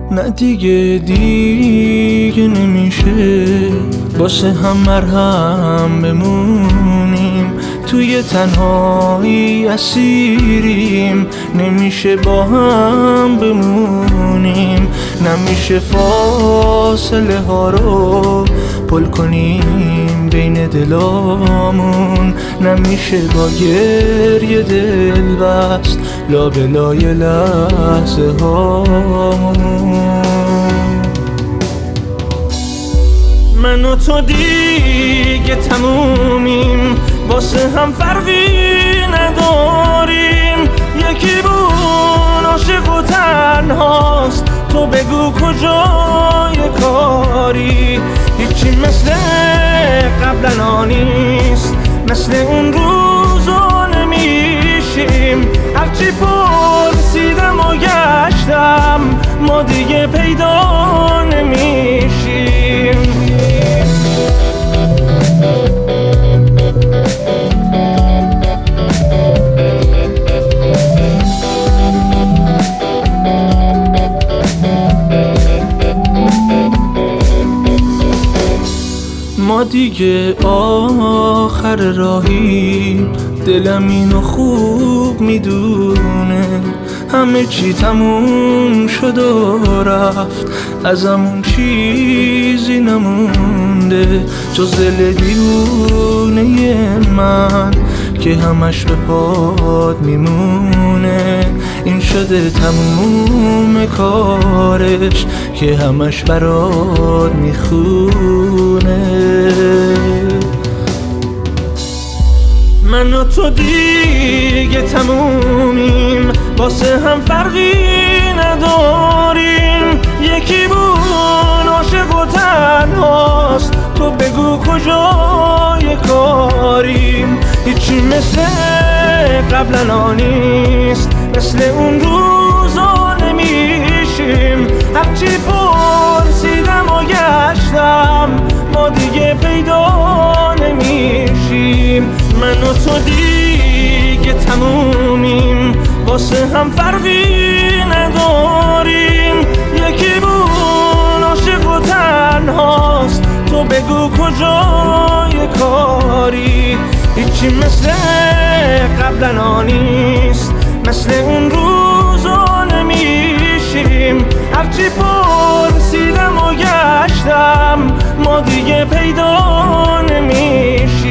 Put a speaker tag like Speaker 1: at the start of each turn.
Speaker 1: نه دیگه نمیشه واسه هم مرهم بمونیم، توی تنهایی اسیریم، نمیشه با هم بمونیم، نمیشه فاصله ها رو پل کنیم بین دلامون، نمیشه با گریه دل بست لابلای لحظه هامون. من و تو دیگه تمومیم، واسه هم فرقی نداریم، یکی بود عاشق و تنهاست، تو بگو کجای کاری، هیچی مثل قبلا نیست، مثل اون روزا نمیشیم، هرچی پرسیدم و گشتم ما دیگه پیدا نمیشیم. ما دیگه آخر راهی، دلم اینو خوب میدونه، همه چی تموم شد و رفت، ازمون چیزی نمونده جز دل دیوونه من که همش به پات میمونه، این شده تموم کارش که همش برات میخونه. من و تو دیگه تمومیم، واسه هم فرقی نداریم، یکی بود عاشق و تنهاست، تو بگو کجای کاریم، هیچی مثل قبلا نیست، مثل اون روزا نمیشیم، هرچی پرسیدم و گشتم ما دیگه پیدا نمیشیم. من و تو دیگه تمومیم، واسه هم فرقی نداریم، یکی بود عاشق و تنهاست، تو بگو کجای کاری، هیچی مثل قبلا نیست، مثل اون روزا نمیشیم، هرچی پرسیدم و گشتم ما دیگه پیدا نمیشیم.